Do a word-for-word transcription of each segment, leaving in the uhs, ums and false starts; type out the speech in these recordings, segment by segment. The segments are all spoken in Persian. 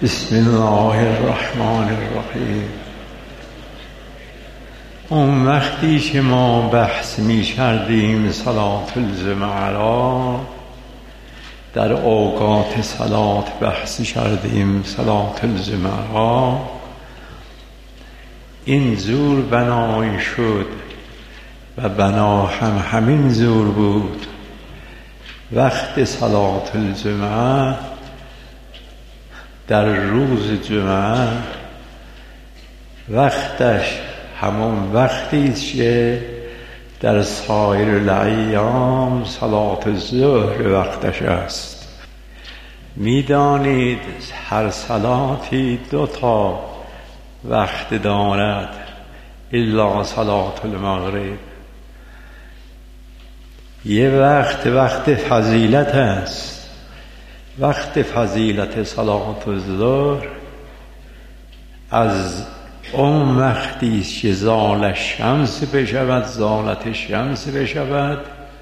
بسم الله الرحمن الرحیم. اون وقتی که ما بحث می کردیم صلات الجمعه را، در اوقات صلات بحث کردیم صلات الجمعه را، این زور بنایی شد و بنا هم همین زور بود. وقت صلات الجمعه در روز جمعه وقتش همون وقتی که در سایر الایام صلات الظهر وقتش است. میدانید هر صلاتی دو تا وقت دارد الا صلات المغرب. یه وقت وقت فضیلت است، وقت فضیلت صلات الظهر از اون وقتی که زال شمس بشود، زالت شمس بشود،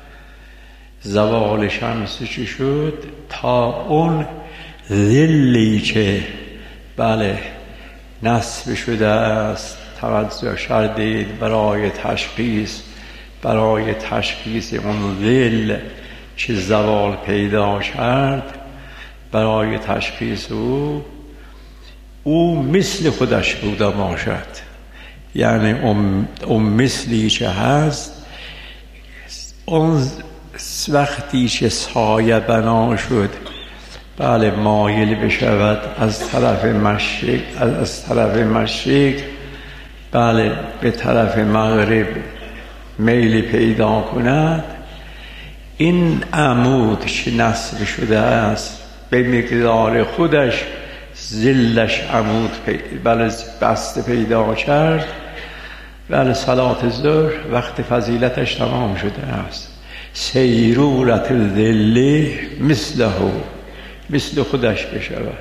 زوال شمس چی شد، تا اون ظلی که بله نصب شده است. توجه کردید برای تشخیص برای تشخیص اون ظل که زوال پیدا کرد، برای تشخیص او او مثل خودش بوده باشد، یعنی اون, اون مثلی که هست، اون وقتی که سایه بنا شد بله مایل بشود از طرف مشرق از, از طرف مشرق بله به طرف مغرب میل پیدا کند، این عمود که نصب شده است به مقدار خودش ظلش عمود پی... بله بسته پیدا کرد. بله صلات ظهر وقت فضیلتش تمام شده است. سیرورت الظل مثله، مثل خودش بشود.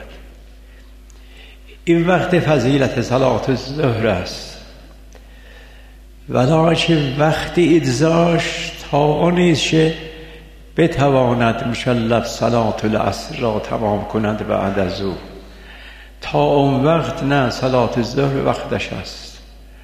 این وقت فضیلت صلات ظهر است. ولکن وقتی ادزاش تا آنیست که بتواند مشلب صلات العصر را تمام کند بعد از او. تا اون وقت نه، صلات الظهر وقتش است.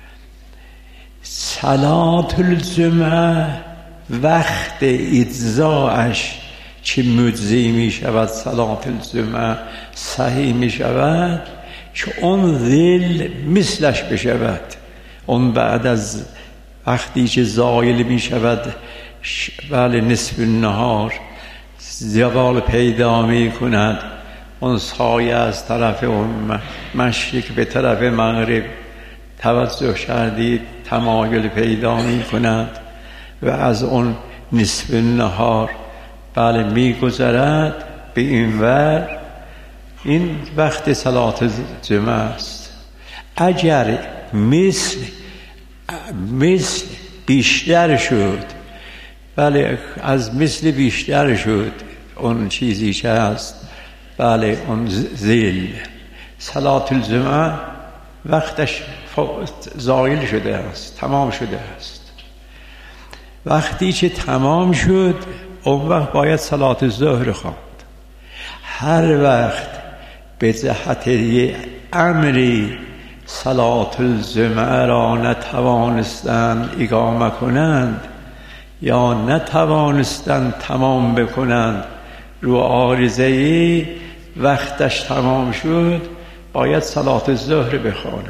صلات الجمعه وقت اجزاش چه مجزی می شود، صلات الجمعه صحیح می شود که اون ظل مثلش بشود. اون بعد از وقتی که زایل می شود بله نصف النهار زوال پیدا می کند، اون سایه از طرف اون مشرق به طرف مغرب توجه کردید تمایل پیدا می کند و از اون نصف النهار بله می گذرد به این ور. این وقت صلات جمعه است. اگر مثل مثل بیشتر شد، بله از مثل بیشتر شد اون چیزی که هست بله اون ذیل، صلات الجمعه وقتش زایل شده است، تمام شده است. وقتی که تمام شد اون وقت باید صلات الظهر خواند. هر وقت به جهت یه امری صلات الجمعه را نتوانستند اقامه کنند یا نتوانستند تمام بکنند، رو عارضه‌ای وقتش تمام شد باید صلات الظهر بخوانند.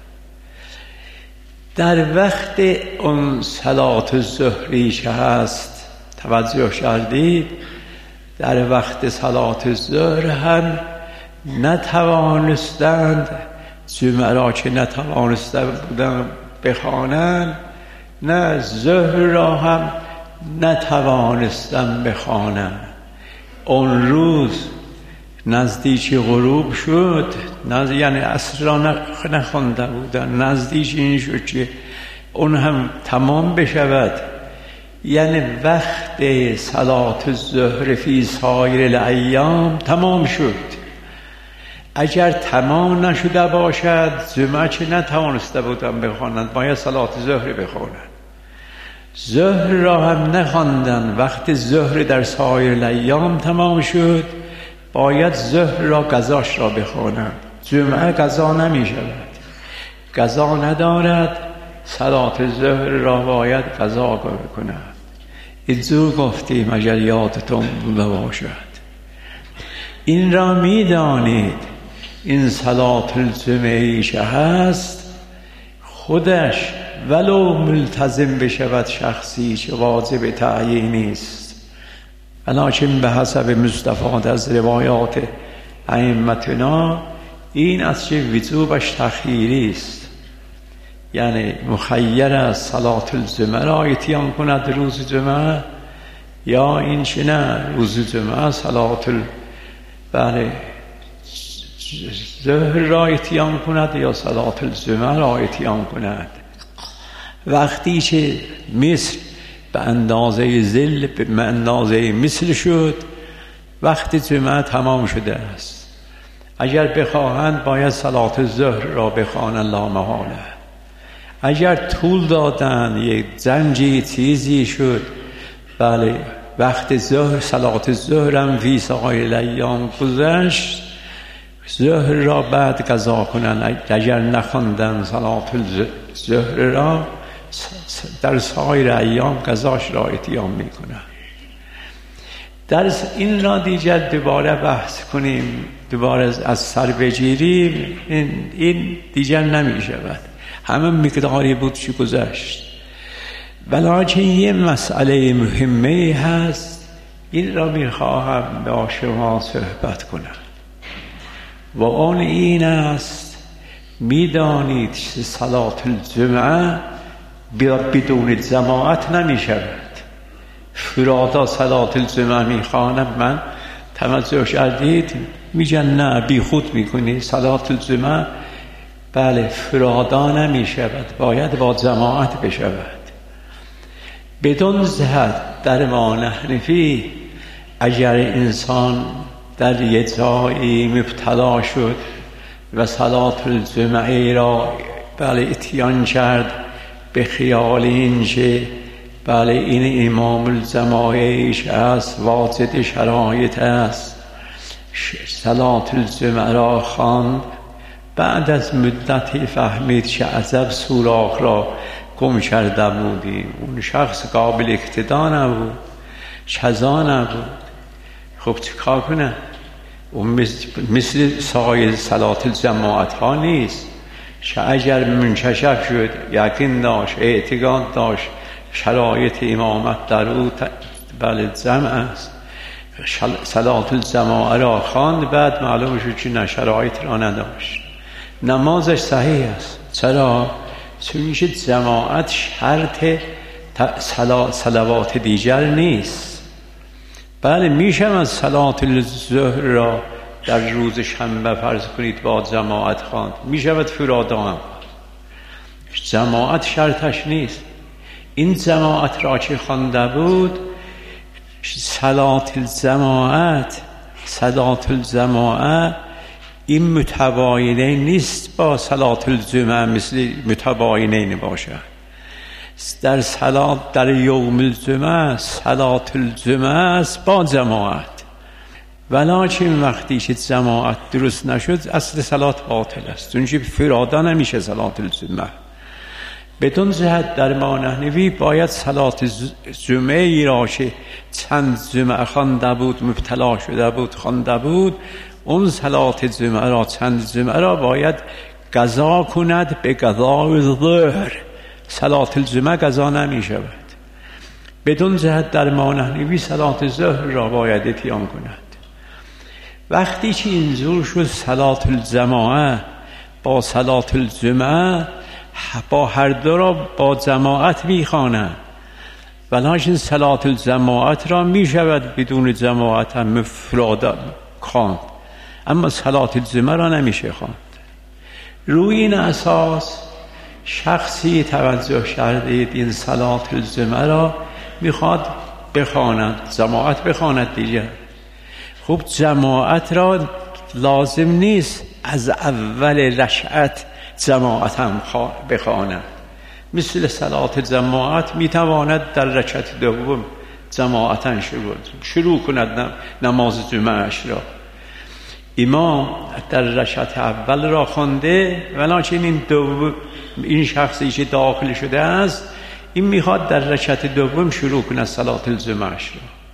در وقت اون صلات الظهری که هست توجه کردید، در وقت صلات الظهر هم نتوانستند جمعه را که نتوانستند بودن بخوانند، نه ظهر را هم نتوانستند بخوانند. اون روز نزدیک غروب شد، نزد... یعنی عصر را نخوانده بودن، نزدیک این شد که اون هم تمام بشود، یعنی وقت صلات الظهر فی سایر الایام تمام شد. اگر تمام نشده باشد جمعه چه نتوانسته بودن بخوانند، باید صلات ظهر بخوانند. ظهر را هم نخواندن، وقت ظهر در سایر الایام تمام شد، باید ظهر را قضاش را بخوانند. جمعه قضا نمی شود، قضا ندارد، صلات ظهر را باید قضا کنند. اینجور گفتیم اگر یادتون باشد. این را می دانید این صلات الجمعیش هست، خودش ولو ملتزم بشود شخصی چه واجب تعیینی است، ولیکن به حسب مستفاد از روایات ائمتنا این از چه وجوبش تخییری است، یعنی مخیر از صلات الجمعه را اتیان کند روز جمعه، یا این چه نه روز جمعه صلات ال... بله ظهر را اتیان کند یا صلات الجمعه را اتیان کند. وقتی که مثل به اندازه ظل به اندازه مثل شد، وقت جمعه تمام شده است. اگر بخواهند باید صلات ظهر را بخوانند لا محاله. اگر طول دادن یک زنجی چیزی شد، بله وقت ظهر صلات ظهر هم فی سایر الایام گذشت، ظهر را بعد قضا کنند. اگر نخواندن صلات ظهر را در سایر ایام قضاش را اتیان میکنند. در این را دیگر دوباره بحث کنیم، دوباره از سر بگیریم، این, این دیگر نمی شود. همه مقداری بود چی گذشت. ولیکن یه مسئله مهمه هست، این را میخواهم با شما صحبت کنم و آن این است: میدانید که صلات الجمعه بدون جماعت نمی شود. فرادا صلات الجمعه میخوانم، من توجه کردید میگن نه بی خود میکنی صلات الجمعه. بله فرادا نمی شود، باید با جماعت بشود. بدون جهت در ما نحنفی اگر انسان در یک جایی مبتلا شد و صلات الجمعه را بله اتیان کرد به خیال اینکه بله این امام الجماعیش است، واجد شرایط است، صلات الجمعه را خواند، بعد از مدتی فهمید که عجب سوراخ را گم کرده بودیم، اون شخص قابل اقتدا نبود، چذا نبود. خب چیکار کنه؟ اون مثل, مثل سایر صلات الجماعت ها نیست که اگر منکشف شد، یقین داشت، اعتقاد داشت شرایط امامت در او بله جمع است، صلات الجماعه را خواند، بعد معلوم شد که نه شرایط را نداشت، نمازش صحیح است. چرا؟ چون جماعت شرط صلوات دیگر نیست. بله میشم از صلات الظهر را در روز شنبه فرض کنید با جماعت خواند، میشود فرادا هم، جماعت شرطش نیست. این جماعت را که خوانده بود، صلات الجماعت صلات الجماعه این متباینه نیست با صلات الجمعه، مثل متباینه باشد. در صلات در یوم الجمعه صلات الجمعه است با جماعت، ولیکن وقتی که جماعت درست نشد اصل صلات باطل است، چون فرادا نمیشه صلات الجمعه. بدون جهت در ما نحنفی باید صلات جمعه ای را که چند جمعه خوانده بود، مبتلا شده بود خوانده بود، اون صلات جمعه را چند جمعه را باید قضا کند به قضای ظهر. صلات الجمعه قضا نمی شود. بدون جهت در ما نحنفی صلات ظهر را باید اتیان کند. وقتی که اینجور شد صلات الجماعه با صلات الجمعه با هر دو را با جماعت میخوانند، ولیکن صلات الجماعت را میشود بدون جماعت هم مفراد خواند، اما صلات الجمعه را نمیشه خواند. روی این اساس شخصی توجه کردید این صلات الجمعه را میخواد بخواند، جماعت بخواند دیگه. خب جماعت را لازم نیست از اول رکعت جماعت هم بخواند، مثل صلات جماعت میتواند در رکعت دوم جماعتاً شروع شروع کند نماز جمعهش را، امام در رکعت اول را خوانده، ولکن این دو این شخصی که داخل شده است این میخواد در رکعت دوم شروع کنه صلات الجمعه را.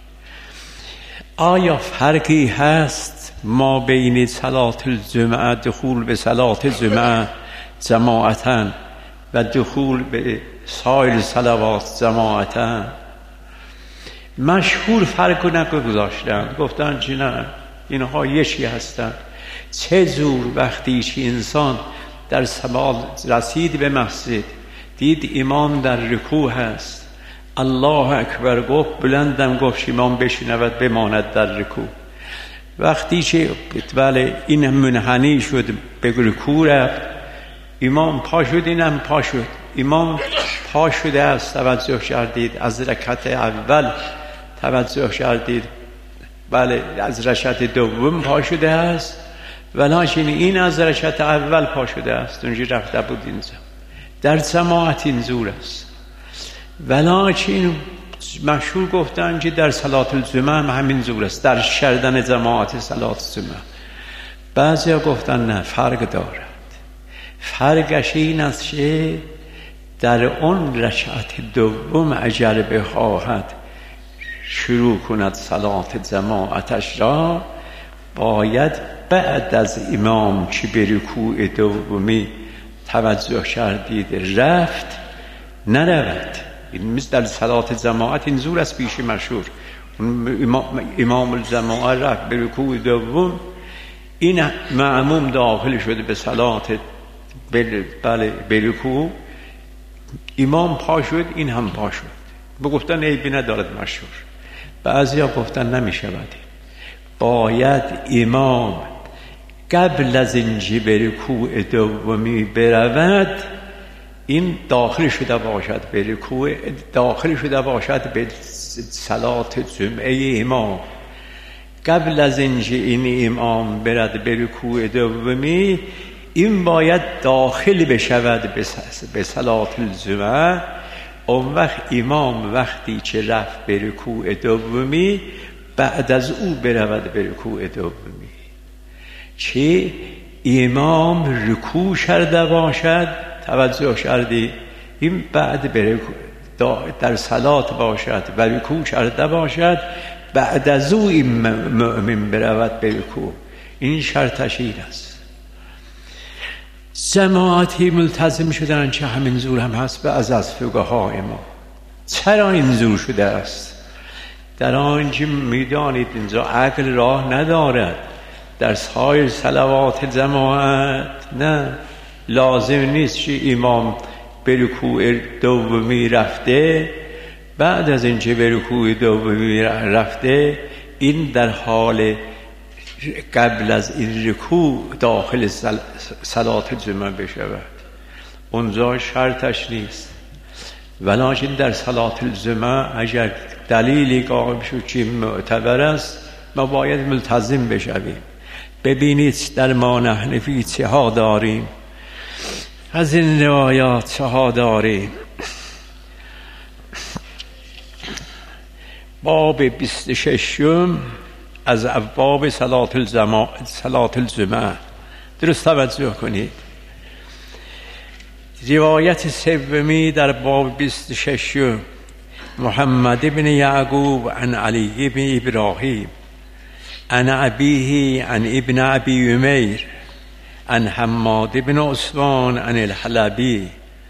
آیا فرقی هست ما بین صلات الجمعه، دخول به صلات جمعه جماعتاً و دخول به سایر صلوات جماعتاً؟ مشهور فرق نگذاشتند، گفتن که نه، اینها یکی هستند. چه زور وقتی که انسان در صبح رسید به مسجد، دید امام در رکوع هست، الله اکبر گفت، بلندم گفت امام بشنود بماند در رکوع. وقتی که بله این منحنی شد به رکوع رفت، امام پا شد، اینم پا شد. امام پا شده است، توجه کردید از رکعت اول توجه کردید، بله از رکعت دوم پا شده است، ولکن این از رکعت اول پا شده است، اونجا رفته بود اینجا. در جماعت این زور است، ولکن مشهور گفتن که در صلات الجمعه هم همین زور است، در شردن جماعت صلات الجمعه. بعضیا گفتن نه، فرق دارد. فرقش این است که در اون رکعت دوم اگر بخواهد شروع کند صلات جماعتش را، باید بعد از امام که به رکوع دومی توجه کردید رفت، نرود. این مثل در صلات جماعت این زور است پیش مشهور، امام الجماعه رفت به رکوع دوم، این معموم داخل شده به صلات بله به رکوع، امام پا شد، این هم پا شد. بگفتن عیبی ندارد مشهور. بعضیا گفتن نمیشود، باید امام قبل از اینکه به رکوع دومی برود، این داخل شده باشد به رکوع، داخل شده باشد به صلات جمعه امام. قبل از اینکه این امام برد به رکوع دومی، این باید داخل بشود به صلات الجمعه. اون وقت امام وقتی که رفت به رکوع دومی، بعد از او برود به رکوع دومی، چه امام رکوع کرده باشد، توجه کردی، این بعد به رکوع در صلات باشد و رکوع کرده باشد، بعد از او این مؤمن برود به رکوع. این شرطش این است. جماعتی ملتزم شدن که همین زور هم هست به از از فقهای ما. چرا این زور شده است؟ در آنجا میدانید اینجا عقل راه ندارد. در سایر صلوات جماعت نه، لازم نیست که امام به رکوع دومی رفته، بعد از اینکه به رکوع دومی رفته، این در حال قبل از این رکوع داخل صلات جمعه بشود. اونجا شرطش نیست. ولکن در صلات الجمعه اگر دلیلی قائم شد که معتبر است، ما باید ملتزم بشویم. ببینید در ما نحنفی چه ها داریم، از این روایات چه ها داریم. باب بیست و ششم از ابواب صلات الجمعه، صلات الجمعه درست توجه کنید. روایت سومی در باب بیست و ششم، محمد بن یعقوب عن علی بن ابراهیم عن ابیه عن ابن ابی امیر عن حماد بن عثمان عن الحلبی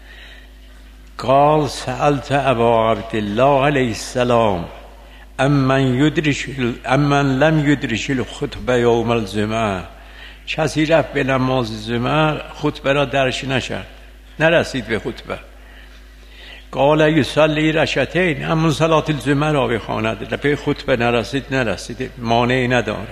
قال سألت ابا عبدالله علیه السلام امن یدرش امن لم یدرش الخطبه یوم الجمعه، کسی رفت به نماز جمعه خطبه را درش نشد، نرسید به خطبه. قال یصلی رکعتین، همون صلات الجمعه را بخواند، به خطبه نرسید نرسید مانعی ندارد.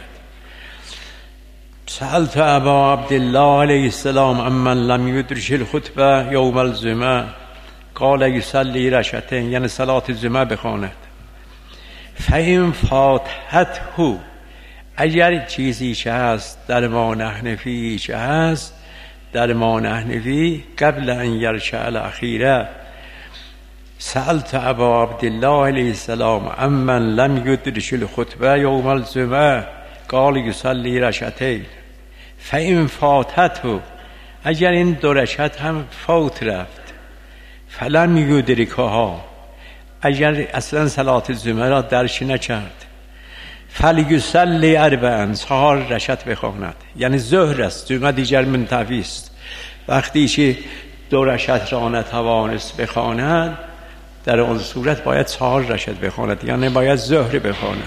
سألت ابا عبدالله علیه السلام امن لم یدرش الخطبه یوم الجمعه قال یصلی رکعتین، یعنی صلات الجمعه بخواند. فهم فاتحته، اگر چیزی چه هست در ما نحنفی چه هست، در ما نحنفی قبل ان یرکع الاخیره سألت ابا عبدالله علیه السلام امن لم یدرش الخطبه یوم الجمعه قال یصلی رکعتین فإن فاتته، اگر این دو رکعت هم فوت رفت، فلم یدرکها، اگر اصلا صلات جمعه را درش نکرد، فلیصلی اربعا، چهار رکعت بخواند. یعنی ظهر است، جمعه دیگر منتفی است. وقتی که دو رکعت را نتوانست بخواند، در آن صورت باید چهار رکعت بخواند، یعنی باید ظهر بخواند.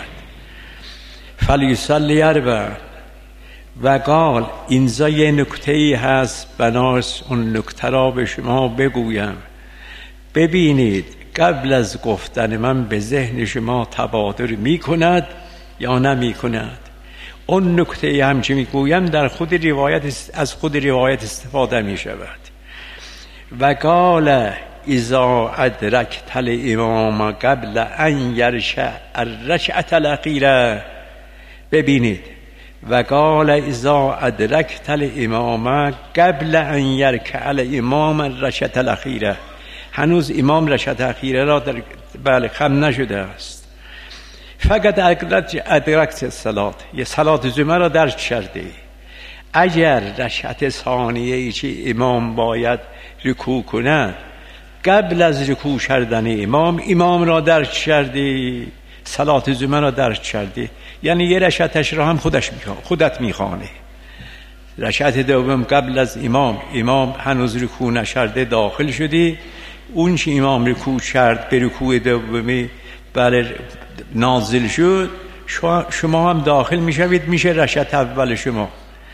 فلیصلی اربعا. و قال، اینجا یه نکته ای هست، بناس اون نکته را به شما بگویم. ببینید قبل از گفتن من به ذهن شما تبادر می کند یا نمی کند؟ اون نکته هم که می گویم در خود روایت، از خود روایت استفاده می شود. و قال اذا ادرکت الامام قبل ان یرکع الرکعة الاخیره. ببینید، و قال اذا ادرکت الامام قبل ان یرکع الامام الرکعة الاخیره. هنوز امام رکعت اخیره را در بله خم نشده است. فقط ادرکت الصلات، یه صلات جمعه را درک کرده. اگر رکعت ثانیه ای که امام باید رکوع کند، قبل از رکوع کردن امام امام را درک کرده، صلات جمعه را درک کرده، یعنی یه رکعتش را هم خودش میخواد، خودت میخوانه. رکعت دوم قبل از امام، امام هنوز رکوع نشرده، داخل شدی، اون که امام رکوع کرد به رکوع دومی بله نازل شد، شما هم داخل میشوید، میشه رکعت اول شما.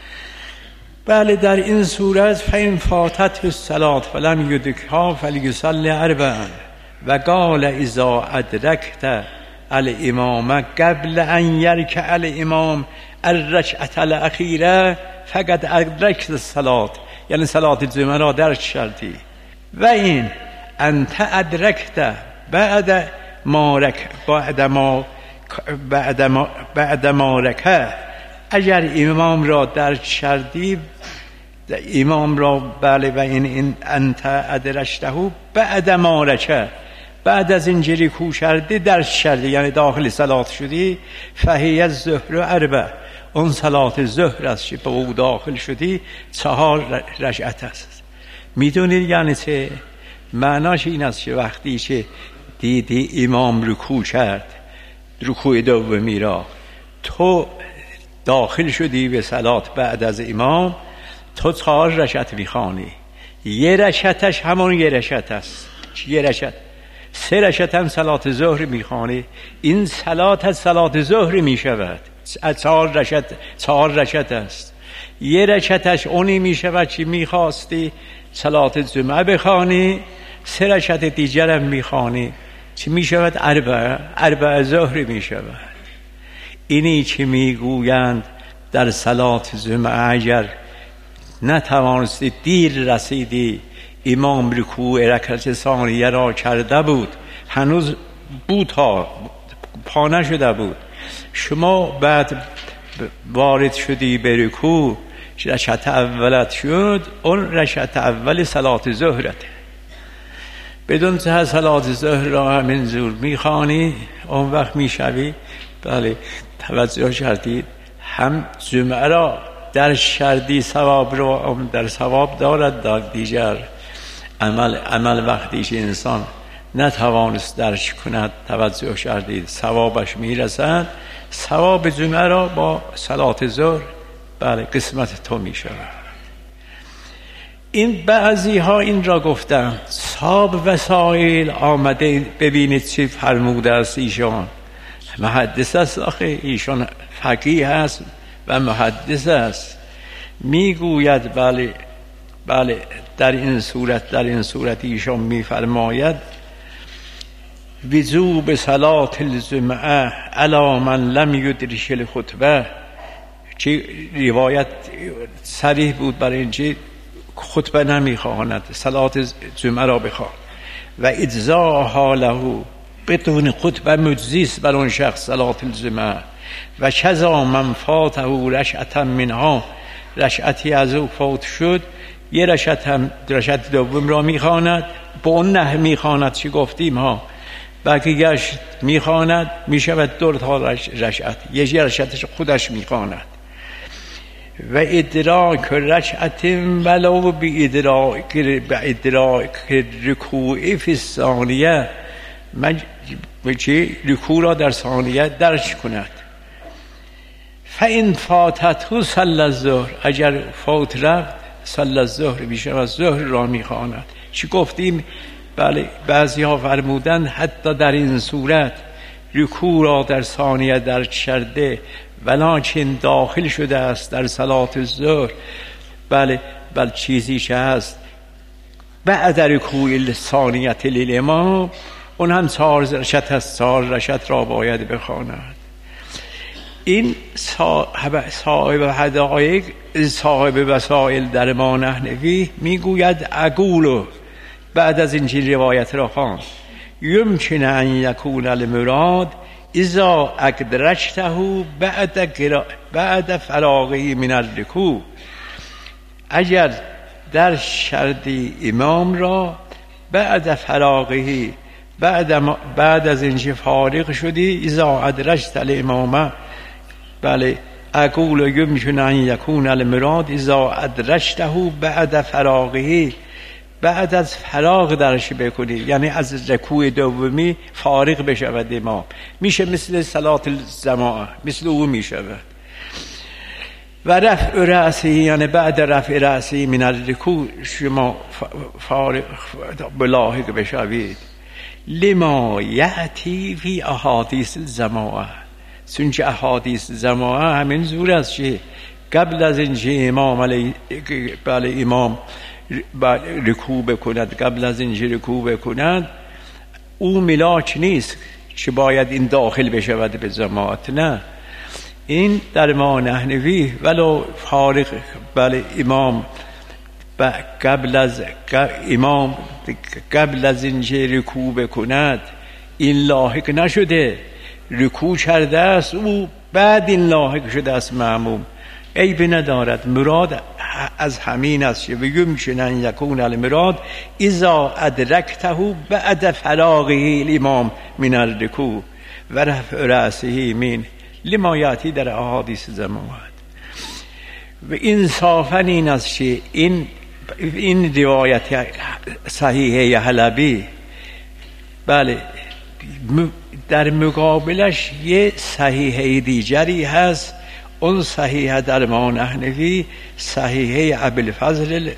بله در این صورت فإن فاتته الصلاة فلم یدرکها فلیصلی اربعا. و قال اذا ادرکت الامام قبل ان یرکع الامام الرکعة الاخیره فقد ادرکت الصلاة، یعنی صلات جمعه را درک کردی. و این انت ادرکت بعد ما رک بعد ما بعد ما بعد ما رکع، اگر امام را درک کردی، امام را بله، و این, این انت ادرکته بعد ما رکع، بعد از این رکوع کرده درک کردی، یعنی داخل صلات شدی، فهی الظهر اربع، اون صلات ظهر است که به او داخل شدی، چهار رکعت است. میدونید یعنی چه؟ معناش این است که وقتی که دیدی امام رکوع کرد، رکوع دومی را، تو داخل شدی به صلات بعد از امام، تو چهار رکعت میخوانی. یه رکعتش همون یه رکعت است، یه رکعت، سه رکعت هم صلات ظهر میخوانی. این صلات از صلات ظهر میشود، چهار رکعت، چهار رکعت است. یه رکعتش اونی میشود که میخواستی صلات جمعه بخوانی، سه رکعت دیگر هم میخوانی، چی میشود؟ اربع، اربع ظهر میشود. اینی که میگویند در صلات جمعه اگر نتوانستی، دیر رسیدی، امام رکوع رکعت ثانیه را کرده بود، هنوز بود ها پا نشده بود، شما بعد وارد شدی به رکوع، رکعت اولت شد، اون رکعت اول صلات ظهرته، بدون که صلات ظهر را همین زور میخوانی، اون وقت میشوی بله توجه کردید هم جمعه را در شردی، ثواب رو در ثواب دارد، در دیگر عمل عمل وقتی که انسان نتوانست درش کند، توجه کردید ثوابش میرسد، ثواب جمعه را با صلات ظهر بله قسمت تو میشود. این بعضی ها این را گفتن، صاحب وسائل آمده، ببینید چی فرموده است ایشان، محدث است آخه، ایشان فقیه است و محدث است، میگوید بله بله در این صورت در این صورت ایشان میفرماید وجوب صلات الجمعه علی من لم یدرک الخطبه، که روایت صریح بود برای اینکه خطبه نمیخواند، صلات جمعه را بخوان، و اجزاء له بدون خطبه مجزیست بر اون شخص صلات الجمعه، و کذا من فاته رکعتا منها، رکعتی از او فوت شد، یه رکعت هم رکعت دوم را میخواند، با اون نه میخواند چی گفتیم ها، بقیهش میخواند، میشود دو تا رشعت، یه رشعتش خودش میخواند. و ادراک رشعت ولو بی ادراک به ادراک رکوع فی الثانیه، چی؟ رکوع را در ثانیه درک کند. فإن فاتته صلی الظهر، اگر فوت رفت صلی الظهر، بیشتر از ظهر را میخواند. چی گفتیم؟ بله، بعضی ها فرمودن حتی در این صورت رکوع را در ثانیه درک کرده ولکن داخل شده است در صلات الظهر، بله بله چیزی چه هست بعد رکوع ثانیه للامام، اون هم چهار رکعت است، چهار رکعت را باید بخواند. این صاحب صاحب حدائق، صاحب وسائل در ما نحنوی میگوید اقولو، بعد از این روایت را خواند، یمکن ان یکون المراد اذا ادرکته بعد بعد فراغه من الرکوع، اگر در شردی امام را بعد فراغه، بعد بعد از اینکه فارغ شدی، اذا ادرکت الامامه، بله اقول یمکن ان یکون المراد اذا ادرکته بعد فراغه، بعد از فراغ درش بکنی، یعنی از رکوع دومی فارغ بشود امام، میشه مثل صلات الجماعه، مثل او میشود. و رفع رأسی، یعنی بعد رفع رأسی من الرکوع شما فارغ بلاحق بشوید. لما یأتی فی احادیث الجماعه، چونکه احادیث جماعه همین زور است که قبل از اینکه امام علی بله امام رکوع بکند، قبل از اینکه رکوع بکند او ملاک نیست که باید این داخل بشود به جماعت، نه، این در ما نحنوی ولو فارغ بله امام قبل از امام قبل از اینکه رکوع بکند این لاحق نشده، رکوع کرده است او، بعد این لاحق شده است مأموم، عیب ندارد. مراد از همین است و یمکن ان یکون المراد اذا ادرکته بعد فراغه الامام من الرکوع و رفع رأسه من، لما یاتی در احادیث جماعت. و انصافا این است که این این روایت صحیحه حلبی، بله در مقابلش یه صحیحه دیگری هست، اون صحیحه در ما نحنوی صحیحه ابوالفضل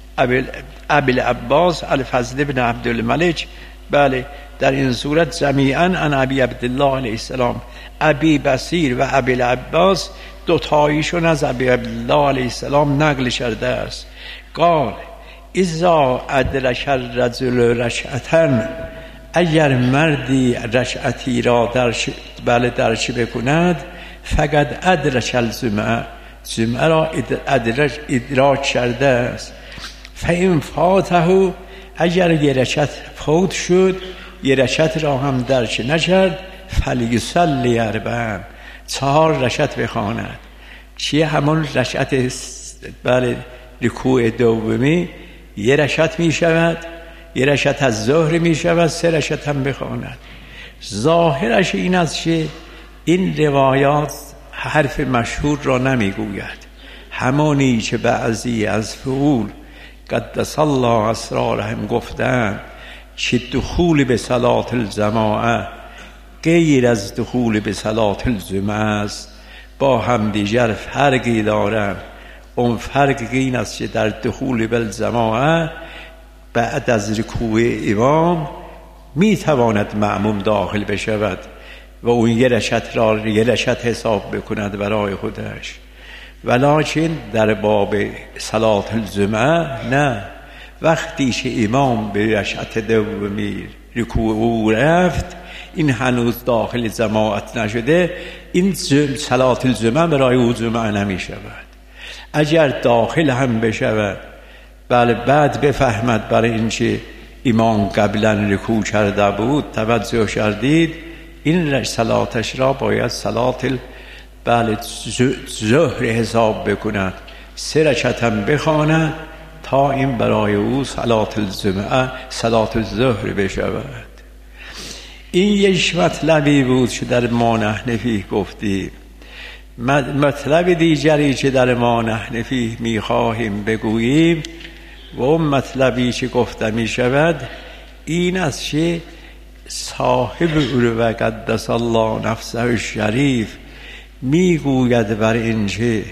ابوالعباس الفضل بن عبدالملک، بله در این صورت جمیعا عن ابی عبدالله علیه السلام، ابی بصیر و ابوالعباس دوتاییشون از ابی عبدالله علیه السلام نقل شده است. قال اذا ادرک الرجل رشعة، اگر مردی رشعتی را در بله درش بکند، فقط ادرک الجمعه، جمعه را ادرک ادراک کرده است. فإن فاته، اگر یه رکعت فوت شد، یه رکعت را هم درک نکرد، فلیصلی اربعا، چهار رکعت بخواند. چیه همون رکعت بله رکوع دومی یه رکعت می شود، یه رکعت از ظهر می شود، سه رکعت هم بخواند. ظاهرش این است که این روایات حرف مشهور را نمی گوید، همانی که بعضی از فعول قدس الله اسرارهم گفتند که دخول به صلات الجماعه غیر از دخول به صلات الجمعه است، با هم دیگر فرقی دارند. اون فرق این است که در دخول به الجماعه بعد از رکوع امام می تواند مأموم داخل بشود و اون یه رکعت را یه رکعت حساب بکند برای خودش، ولکن در باب صلات الجمعه نه، وقتی که امام به رکعت دومی رکوع او رفت، این هنوز داخل جماعت نشده، این صلات الجمعه برای او جمعه نمی شود. اگر داخل هم بشود، بله بعد بفهمد برای اینکه امام قبلا رکوع کرده بود توجه کردید، این صلاتش را باید صلات بله ظهر حساب بکند، سه رکعت هم بخواند تا این برای او صلات الجمعه صلات الظهر بشود. این یک مطلبی بود که در ما نحن گفتی. مطلب دیگری که در ما نحن فیه میخواهیم بگوییم و اون مطلبی که گفته می شود این است که صاحب اروه قدس الله نفسه الشریف میگوید بر اینکه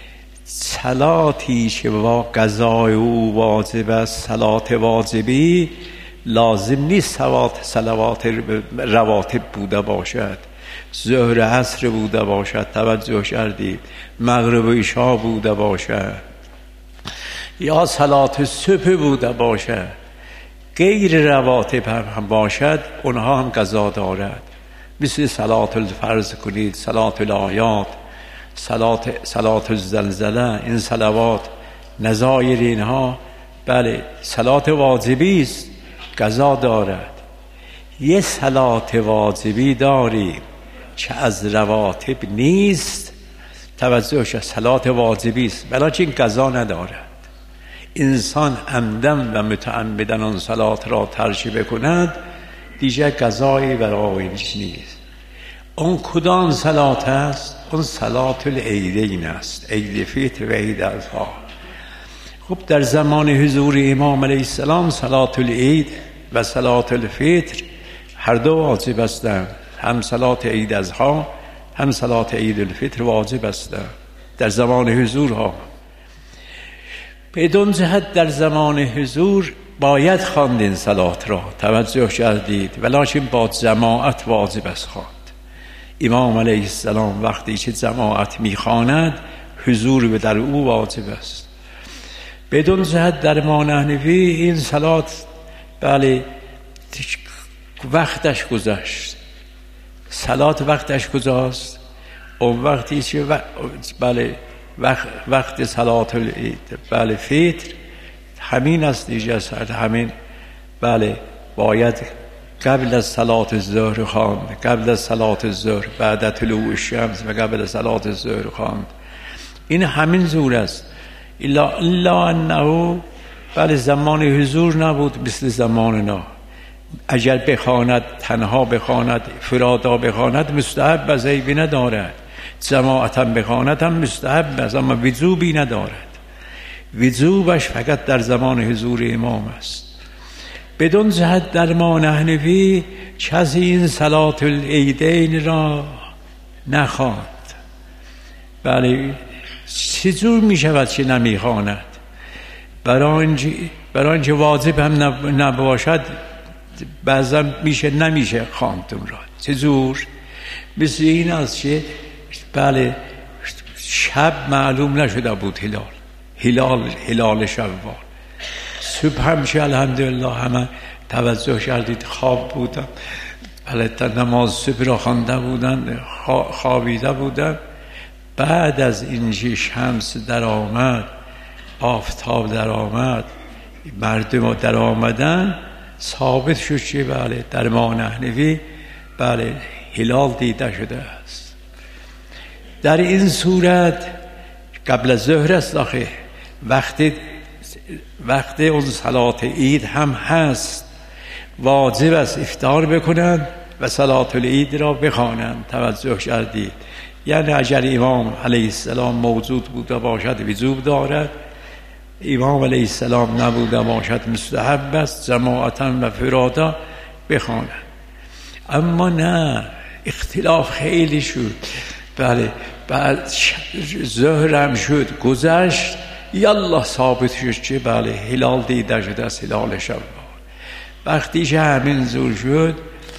صلاتی که با قضای او واجب است، صلات واجبی لازم نیست صلوات رواتب بوده باشد، ظهر عصر بوده باشد، توجه کردید، مغرب و عشا بوده باشد، یا صلات صبح بوده باشد، غیر رواتب هم باشد، اونها هم قضا دارد. مثل صلات الفرض کنید، صلات الآیات، صلات صلات الزلزله، این صلوات نظایر اینها بله صلات واجبی است، قضا دارد. یه صلات واجبی داریم که از رواتب نیست، توجه شد، صلات واجبی است بلکه قضا ندارد. انسان عمدن و متعمدن آن صلات را ترک بکند دیگر قضایی برای نیست. اون کدام صلات است؟ اون صلات العیدین است، عید فطر و عید اضحی. خب در زمان حضور امام علیه السلام صلات العید و صلات الفطر هر دو واجب هستند، هم صلات عید اضحی هم صلات عید الفطر واجب هستند در زمان حضور ها. بدون جهت در زمان حضور باید خواند این صلات را، توجه کردید، ولکن با جماعت واجب است خواند. امام علیه السلام وقتی که جماعت میخواند حضور به در او واجب است. بدون جهت در ما نحن فیه این صلات بله وقتش گذشت، صلات وقتش گذاشت. اون وقتی که بله وقت, وقت صلات العید بله فطر همین است دیگه، همین بله باید قبل از صلات الظهر خواند، قبل از صلات الظهر، بعد طلوع الشمس و قبل از صلات الظهر خواند. این همین زور است. الا الا انه بله زمان حضور نبود مثل زمان نا. اگر بخواند تنها بخواند فرادا بخواند مستحب از عیبی ندارد، جماعتا بخواند هم مستحب است، اما وجوبی ندارد. وجوبش فقط در زمان حضور امام است. بدون جهت در ما نحن فیه کسی این صلات العیدین را نخواند. بله چجور می شود که نمی خواند؟ برای اینکه واجب هم نباشد بعضا میشه نمیشه خواند اون را. چجور؟ مثل این است که بله شب معلوم نشده بود هلال هلال هلال شوال، صبح همشه الحمدلله همه توجه کردید خواب بودن، بله نماز صبح را خوانده بودن، خوابیده بودن. بعد از اینکه شمس در آمد، آفتاب در آمد، مردم در آمدن، ثابت شد که بله در ما نحن فیه بله هلال دیده شده است. در این صورت قبل از ظهر است آخه، وقت وقت اون صلات عید هم هست، واجب است افطار بکنند و صلات العید را بخوانند. توجه کردید؟ یعنی اگر امام علیه السلام موجود بوده باشد وجوب دارد، امام علیه السلام نبوده باشد مستحب است جماعتا و فرادا بخوانند. اما نه، اختلاف خیلی شد. بله بعد ظهر هم شد گذشت، یالله ثابت شد که بله هلال دیده شده است، هلال شوال. وقتی که همین زور شد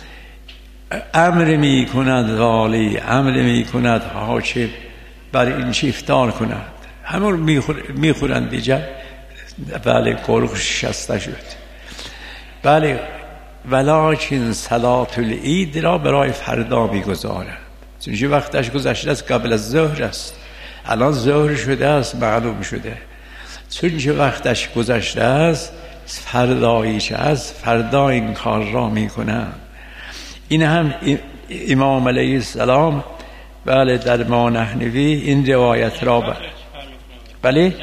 امر می کند والی، امر می کند حاکم بر این چی افطار کند، همون می خورند دیگه. بله گرگ شسته شد. بله ولکن صلات العید را برای فردا می گذارند، چون وقتش گذشته است، قبل از ظهر است. الان ظهر شده است، معلوم شده، چون وقتش گذشته است فردایی که از فردا این کار را می کنند. این هم امام علیه السلام بله در ما نحن فیه این روایت را ب... بله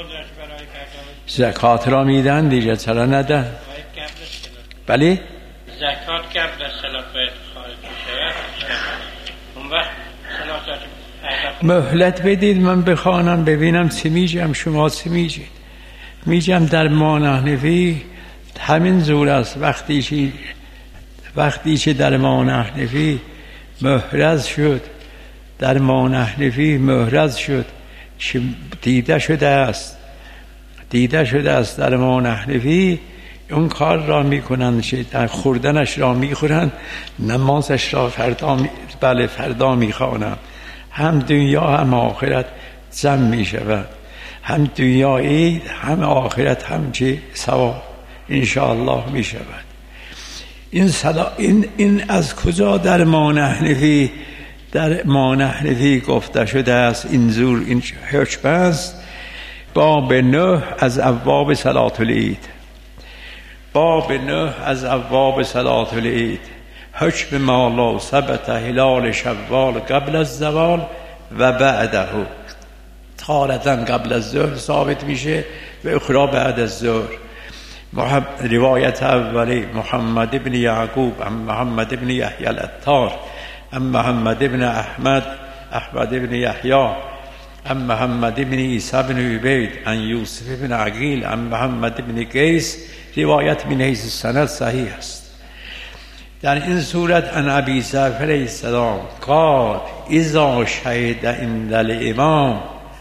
زکات را میدن دیگه، چرا ندن؟ بله زکات قبل از صلات باید خارج بشه. اون وقت صلات مهلت بدید من بخوانم ببینم چی میگم، شما چی میگید. میگم در ما نحنفی همین زور است. وقتی که وقتی که در ما نحنفی محرز شد، در ما نحنفی محرز شد که دیده شده است، دیده شده است در ما نحنفی اون کار را میکنند که در خوردنش را میخورند، نمازش را فردا می... بله فردا میخوانند. هم دنیا هم آخرت جمع میشود، هم دنیا عید هم آخرت هم چه ثواب انشاءالله میشود. این صدا این این از کجا در ما نحنفی در ما نحنفی گفته شده است؟ این زور این حکم است. باب نه از ابواب صلات العید. باب نه از ابواب صلات العید. حکم ما لا ثبت هلال شوال قبل از زوال و بعده. تارتاً قبل از ظهر ثابت میشه و اخرى بعد از ظهر. روایت اولی محمد ابن یعقوب ام محمد ابن یحیی العطار ام محمد ابن احمد احمد ابن یحیی ام محمد ابن عیسی ابن عبید ان یوسف ابن عقیل ام محمد ابن قیس، روایت من حیث السند صحیح است. در این صورت ان ابی جعفر علیه السلام قال اذا شهد عند الامام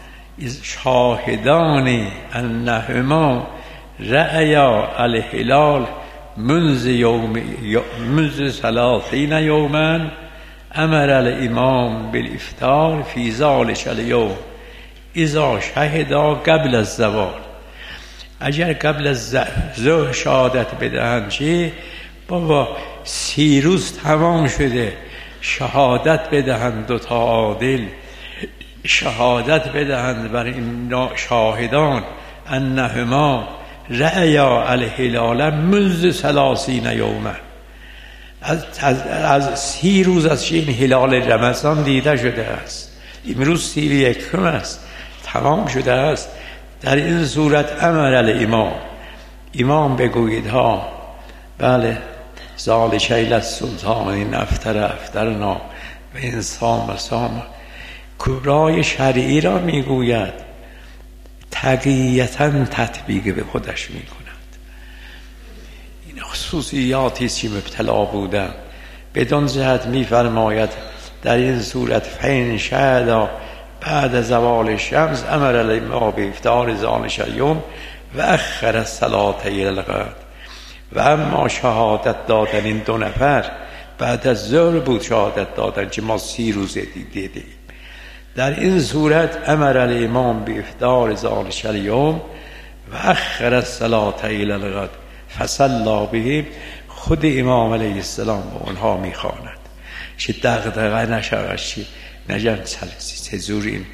شاهدان انهما رأیا الهلال منذ یوم منذ ثلاثین یوما امر الامام بالافطار فی ذلک الیوم اذا شهدا قبل الزوال. اگر قبل از ظهر شهادت بدهند چی؟ بابا سی روز تمام شده، شهادت بدهند دو تا عادل، شهادت بدهند بر این شاهدان انهما رأیا الهلال منذ ثلاثین یوما، از, از, از سی روز از این هلال رمضان دیده شده است، امروز سی و یکم است، تمام شده است. در این صورت امر الامام، امام بگوید ها بله ذالک السلطان افطر افطرنا و این صام صام. کبرای شرعی را میگوید، تقییتا تطبیق به خودش میکند. این خصوصیاتی است که مبتلا بودن. بدون جهت میفرماید در این صورت فین شهدا بعد زوال شمس امر الامام بافطار ذلک الیوم و اخر الصلاة الی الغد. و اما شهادت دادن این دو نفر بعد از ظهر بود، شهادت دادن که ما سی روز دیدیم. در این صورت امر الامام بافطار ذلک الیوم و اخر الصلاة الی الغد فصلی بهم. خود امام علیه السلام به اونها میخواند که دغدغه نشود، که نجم چجور این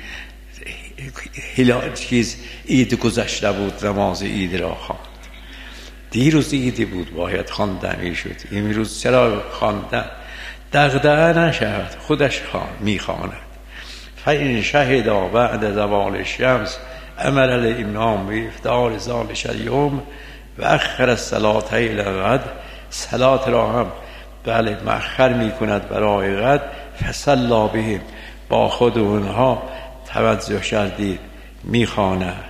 هلال چیز عید گذشته بود نماز عید را خواند. دیروز عیدی بود باید خواندن میشد، امروز چرا خواندن؟ دغدغه نشود، خودش میخواند. فإن شهدا بعد زوال الشمس امر الامام بافطار ذلک الیوم و اخر الصلاة الی الغد. صلات را هم بله مأخر میکند برای غد. فصلی بهم، با خود اونها توجه کردید میخواند.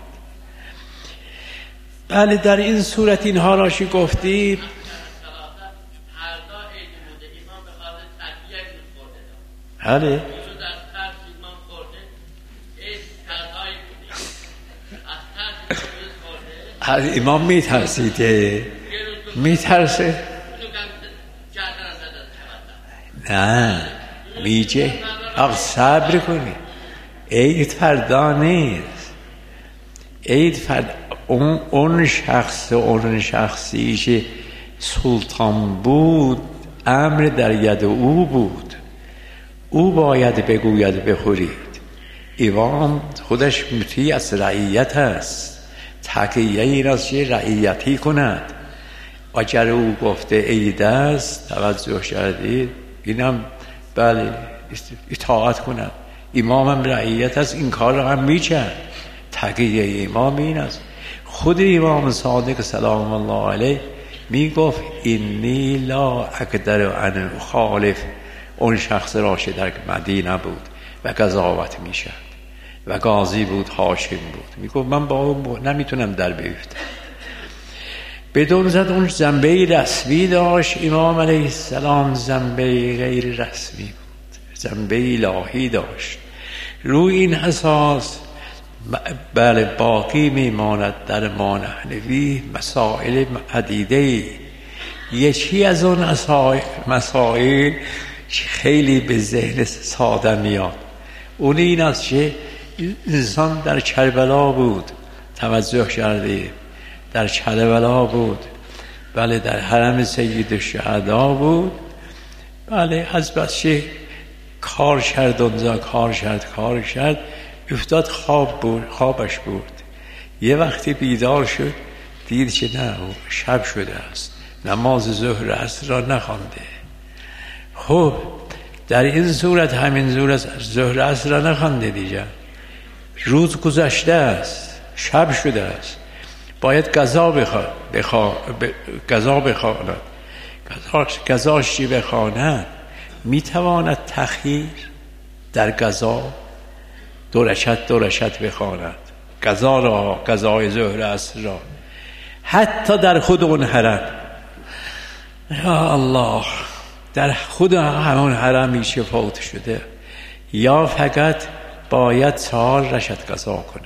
بله در این صورت اینها را چی گفتیم؟ بله هر امام میترسیده میترسه نه میگه آقا صبر کنی، عید فردا نیست. عید فردا اون, اون شخص اون شخصی که سلطان بود امر در ید او بود، او باید بگوید بخورید. امام خودش مطیع از رعیت است، تقیه این است که رعیتی کند. اگر او گفته عید است توجه کردید اینم بله اطاعت کند. امام هم رعیت است، این کار را هم میکرد. تقیه امام این است. خود امام صادق سلام الله علیه می گفت اینی لا اقدر ان اخالف اون شخص را که در مدینه بود و قضاوت می شد و قاضی بود، حاکم بود. می گفت من با اون نمیتونم در بیفتم. بدون زد اون جنبه رسمی داشت امام علیه السلام، جنبه غیر رسمی بود، جنبه الهی داشت. روی این اساس بله باقی میماند در ما نحنوی مسائل عدیده. یکی از اون مسائل خیلی به ذهن ساده میاد، اون این است که انسان در کربلا بود، توجه کرده در کربلا بود، بله در حرم سید الشهدا بود، بله از بچه کار کرد اونجا، کار کرد کار کرد افتاد خواب بود، خوابش بود. یه وقتی بیدار شد دید که نه شب شده است، نماز ظهر عصر را نخوانده. خب در این صورت همین صورت ظهر عصر را نخوانده دیگه، روز گذشته است، شب شده است، باید قضا بخواد بخوا... ب... قضا بخواند. قضاش چی بخواند؟ میتواند تخییر در قضا دو رکعت دو رکعت بخواند، قضا را، قضای ظهر عصر را، حتی در خود اون حرم. یا الله، در خود همون حرمی که فوت شده، یا فقط باید چهار رکعت قضا کند.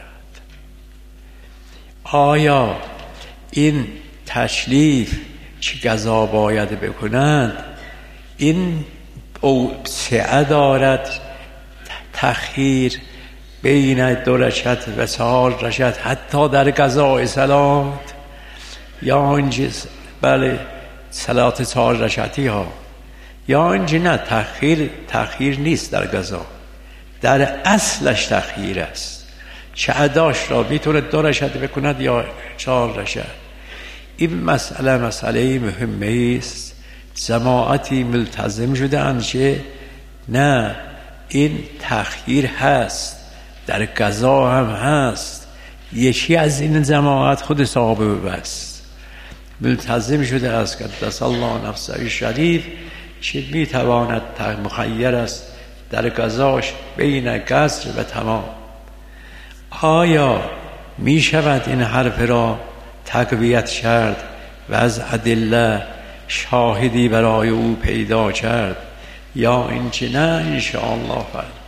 آیا این تشریف که قضا باید بکنند این اوسعه دارد تخییر بین دو رکعت و چهار رکعت حتی در قضاء صلات، یا اینجا بله صلات چهار رکعتی ها، یا اینجا نه تخییر تخییر نیست در قضا، در اصلش تخییر است. چه اداش را میتونه دو رکعت بکند یا چهار رکعت. این مسئله مسئله مهمه است. جماعتی ملتزم شده اند که نه این تخییر هست، در قضا هم هست. یکی از این جماعت خود صحابه بس ملتزم شده است قدس الله نفسه شریف که میتواند مخیر است در قضاش بین قصر و تمام. آیا می شود این حرف را تقویت کرد و از ادله شاهدی برای او پیدا کرد، یا اینکه نه؟ انشاءالله فرد